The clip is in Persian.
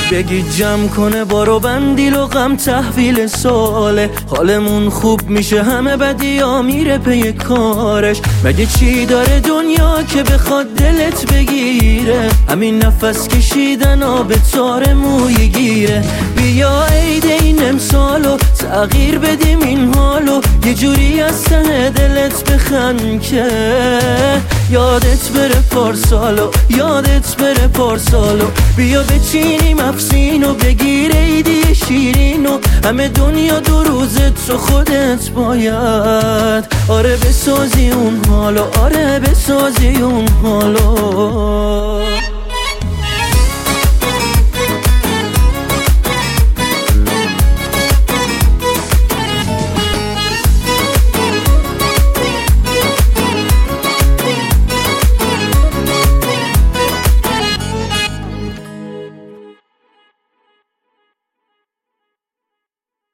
بگی جمع کنه بارو بندیل و غم تحویل ساله، حالمون خوب میشه همه بدیا میره پی کارش. مگه چی داره دنیا که بخواد دلت بگیره؟ همین نفس کشیدن آب تار موی گیره. بیا عید این امسالو تغییر بدیم این حالو، یه جوری از ته دلت بخند که یادت بره پارسالو، یادت بره پارسالو. بیا بچینیم افسینو بگیر عیدی شیرینو، همه دنیا دو روزت تو خودت باید آره بسازی اون حالو، آره بسازی اون حالو.